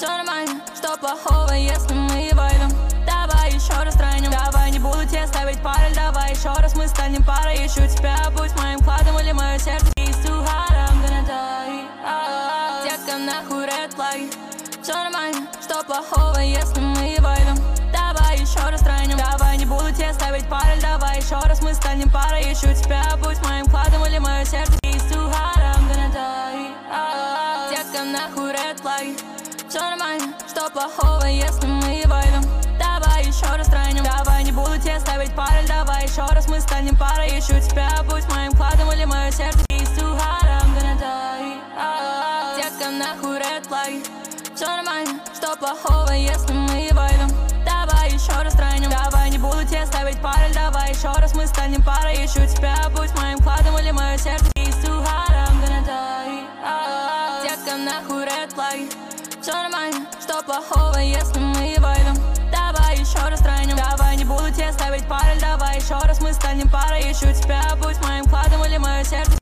Все нормально, что плохого, если мы войдем? Давай еще раз тройнем. Давай, не буду тебе ставить пароль. Давай еще раз, мы станем парой. Ищу тебя, будь моим кладом или мое сердце. It's too hard, I'm gonna die. Детка, нахуй red flag. Все нормально, что плохого, если мы войдем? Давай еще раз тройнем. Давай, не буду тебе ставить пароль. Давай еще раз, мы станем парой. Ищу тебя, будь моим кладом или мое сердце. It's too hard, I'm gonna die. Детка, нахуй red flag. Все нормально, что плохого, если мы войдем? Давай еще раз тройнем. Давай, не буду тебе ставить пароль. Давай еще раз, мы станем парой. Ищу тебя, будь моим кладом или мое сердце. It's too hard, I'm gonna die. Детка, нахуй red flag. Все нормально, что плохого, если мы войдем? Давай еще раз тройнем. Давай, не буду тебе ставить пароль. Давай еще раз, мы станем парой. Ищу тебя, будь моим кладом или мое сердце. It's too hard, I'm gonna die. Детка, нахуй red flag. Все нормально, что плохого, если мы войдем? Давай еще раз тройнем. Давай, не буду тебе ставить пароль. Давай еще раз, мы станем парой. Ищу тебя, будь моим кладом или мое сердце.